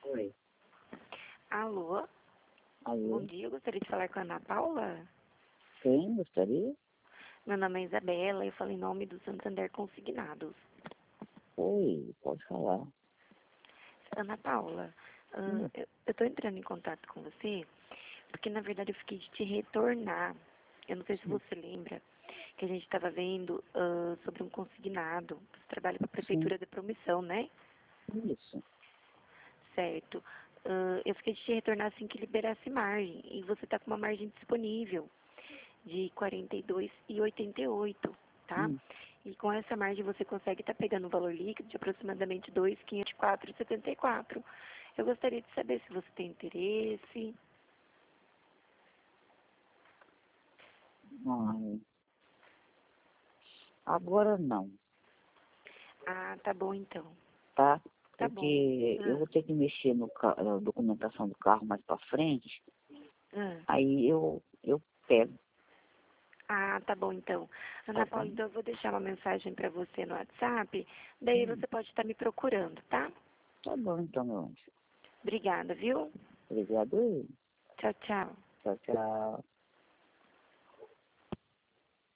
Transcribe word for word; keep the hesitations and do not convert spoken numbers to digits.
Oi. Alô? Bom Alô? dia, eu gostaria de falar com a Ana Paula. Quem gostaria? Meu nome é Isabela e eu falo em nome do Santander Consignados. Oi, pode falar. Ana Paula, Hum, ah, eu estou entrando em contato com você porque, na verdade, eu fiquei de te retornar. Eu não sei se hum, você lembra que a gente estava vendo ah, sobre um consignado. Você trabalha para a sim, Prefeitura de Promissão, né? isso. Certo. Ah, eu fiquei de te retornar assim que liberasse margem. E você está com uma margem disponível de quarenta e dois e oitenta e oito, tá? Hum, E com essa margem você consegue estar pegando um valor líquido de aproximadamente dois mil quinhentos e quatro reais e setenta e quatro centavos. Eu gostaria de saber se você tem interesse. ai, agora não, Ah, tá bom então. tá? Tá bom. Porque eu Ah, vou ter que mexer no ca- na documentação do carro mais pra frente, ah. aí eu, eu pego, Ah, tá bom então. tá Ana Paula, bom? então eu vou deixar uma mensagem para você no WhatsApp, daí Hum, você pode estar me procurando, tá? tá bom então, meu anjo. Obrigada, viu? Obrigado aí. Tchau, tchau. Tchau, tchau.